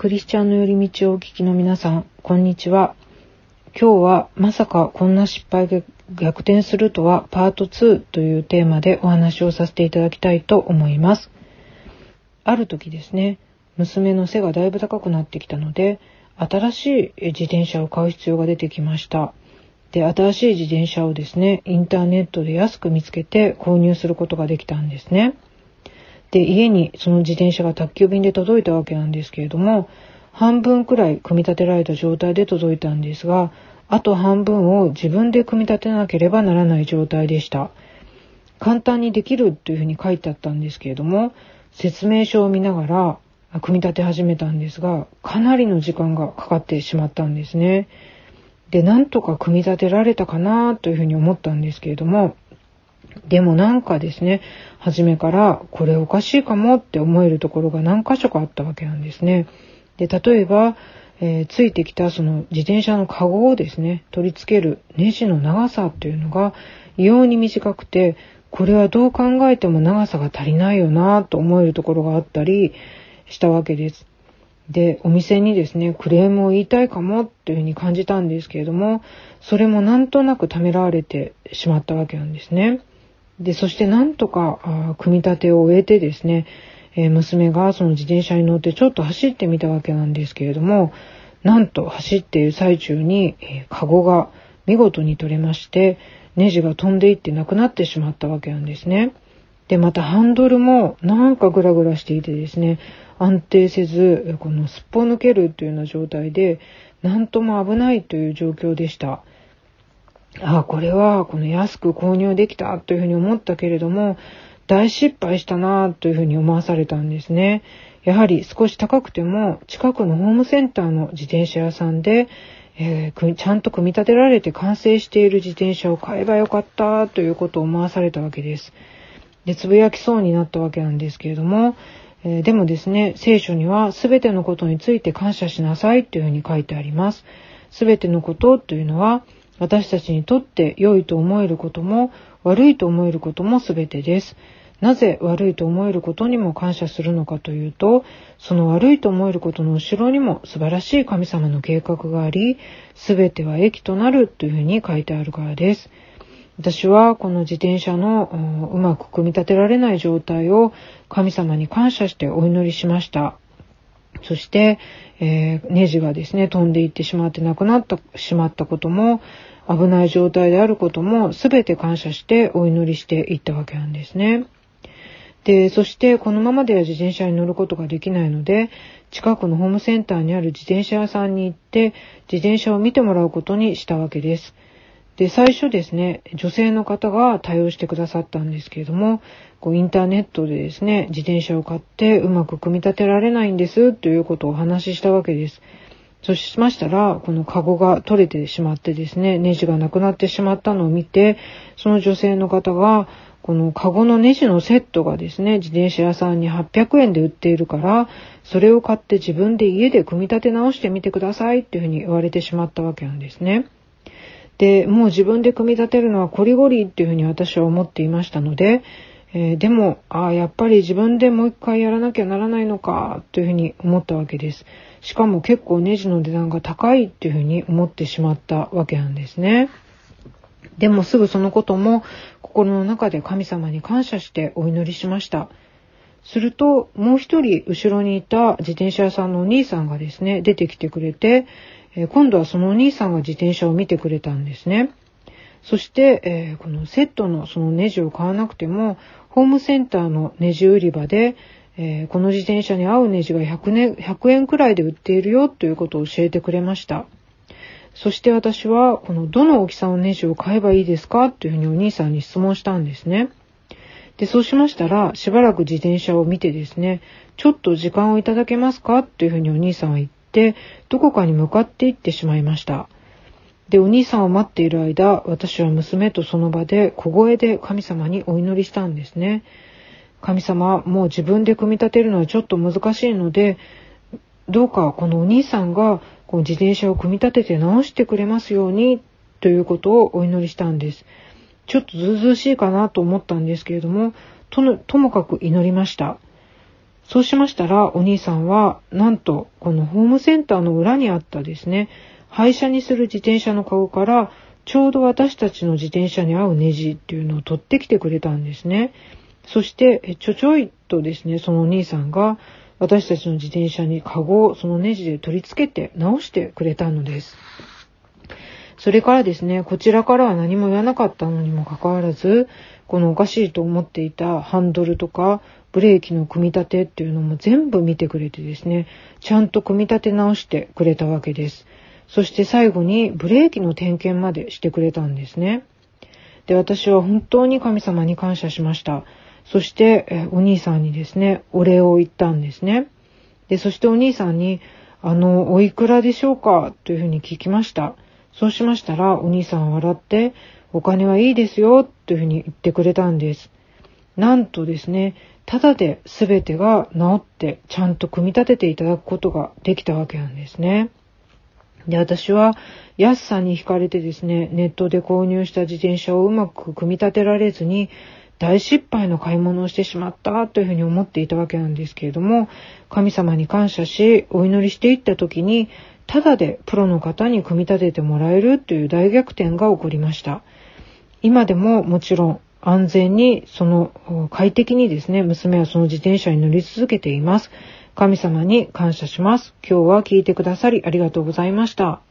クリスチャンの寄り道をお聞きの皆さん、こんにちは。今日はまさかこんな失敗が逆転するとはパート2というテーマでお話をさせていただきたいと思います。ある時ですね、娘の背がだいぶ高くなってきたので、新しい自転車を買う必要が出てきました。で、新しい自転車をですね、インターネットで安く見つけて購入することができたんですね。で、家にその自転車が宅急便で届いたわけなんですけれども、半分くらい組み立てられた状態で届いたんですが、あと半分を自分で組み立てなければならない状態でした。簡単にできるというふうに書いてあったんですけれども、説明書を見ながら組み立て始めたんですが、かなりの時間がかかってしまったんですね。で、なんとか組み立てられたかなというふうに思ったんですけれども、でもなんかですね、初めからこれおかしいかもって思えるところが何箇所かあったわけなんですね。で、例えば、ついてきたその自転車のカゴをですね、取り付けるネジの長さというのが異様に短くて、これはどう考えても長さが足りないよなと思えるところがあったりしたわけです。で、お店にですね、クレームを言いたいかもというふうに感じたんですけれども、それもなんとなくためらわれてしまったわけなんですね。で、そしてなんとか組み立てを終えてですね、娘がその自転車に乗ってちょっと走ってみたわけなんですけれども、なんと走っている最中に、カゴが見事に取れまして、ネジが飛んでいってなくなってしまったわけなんですね。で、またハンドルもなんかグラグラしていてですね、安定せず、このすっぽ抜けるというような状態で、なんとも危ないという状況でした。これはこの安く購入できたというふうに思ったけれども、大失敗したなというふうに思わされたんですね。やはり少し高くても近くのホームセンターの自転車屋さんで、ちゃんと組み立てられて完成している自転車を買えばよかったということを思わされたわけです。で、つぶやきそうになったわけなんですけれども、でもですね、聖書にはすべてのことについて感謝しなさいというふうに書いてあります。すべてのことというのは、私たちにとって良いと思えることも悪いと思えることもすべてです。なぜ悪いと思えることにも感謝するのかというと、その悪いと思えることの後ろにも素晴らしい神様の計画があり、すべては益となるというふうに書いてあるからです。私はこの自転車のうまく組み立てられない状態を神様に感謝してお祈りしました。そして、ネジがですね、飛んでいってしまってなくなってしまったことも、危ない状態であることも全て感謝してお祈りしていったわけなんですね。で、そしてこのままでは自転車に乗ることができないので、近くのホームセンターにある自転車屋さんに行って自転車を見てもらうことにしたわけです。で、最初ですね、女性の方が対応してくださったんですけれども、インターネットでですね、自転車を買ってうまく組み立てられないんですということをお話ししたわけです。そうしましたら、このカゴが取れてしまってですね、ネジがなくなってしまったのを見て、その女性の方が、このカゴのネジのセットがですね、自転車屋さんに800円で売っているから、それを買って自分で家で組み立て直してみてくださいっていうふうに言われてしまったわけなんですね。で、もう自分で組み立てるのはこりごりっていうふうに私は思っていましたので、でも、やっぱり自分でもう一回やらなきゃならないのかというふうに思ったわけです。しかも結構ネジの値段が高いっていうふうに思ってしまったわけなんですね。でもすぐそのことも心の中で神様に感謝してお祈りしました。するともう一人後ろにいた自転車屋さんのお兄さんがですね、出てきてくれて、今度はそのお兄さんが自転車を見てくれたんですね。そして、このセットのそのネジを買わなくても、ホームセンターのネジ売り場で、この自転車に合うネジが100円くらいで売っているよということを教えてくれました。そして私は、このどの大きさのネジを買えばいいですかというふうにお兄さんに質問したんですね。で、そうしましたら、しばらく自転車を見てですね、ちょっと時間をいただけますかというふうにお兄さんは言って、どこかに向かって行ってしまいました。で、お兄さんを待っている間、私は娘とその場で小声で神様にお祈りしたんですね。神様、もう自分で組み立てるのはちょっと難しいので、どうかこのお兄さんがこの自転車を組み立てて直してくれますようにということをお祈りしたんです。ちょっとずうずうしいかなと思ったんですけれども、ともかく祈りました。 そうしましたら、お兄さんは、なんと、このホームセンターの裏にあったですね、廃車にする自転車のカゴから、ちょうど私たちの自転車に合うネジっていうのを取ってきてくれたんですね。そして、ちょいとですね、そのお兄さんが、私たちの自転車にカゴをそのネジで取り付けて直してくれたのです。それからですね、こちらからは何も言わなかったのにもかかわらず、このおかしいと思っていたハンドルとかブレーキの組み立てっていうのも全部見てくれてですね、ちゃんと組み立て直してくれたわけです。そして最後にブレーキの点検までしてくれたんですね。で、私は本当に神様に感謝しました。そしてお兄さんにですね、お礼を言ったんですね。で、そしてお兄さんに、おいくらでしょうかというふうに聞きました。そうしましたら、お兄さんは笑って、お金はいいですよというふうに言ってくれたんです。なんとですね、ただで全てが治ってちゃんと組み立てていただくことができたわけなんですね。で、私は安さに惹かれてですね、ネットで購入した自転車をうまく組み立てられずに大失敗の買い物をしてしまったというふうに思っていたわけなんですけれども、神様に感謝しお祈りしていった時に、ただでプロの方に組み立ててもらえるという大逆転が起こりました。今でももちろん安全に快適にですね、娘はその自転車に乗り続けています。神様に感謝します。今日は聞いてくださりありがとうございました。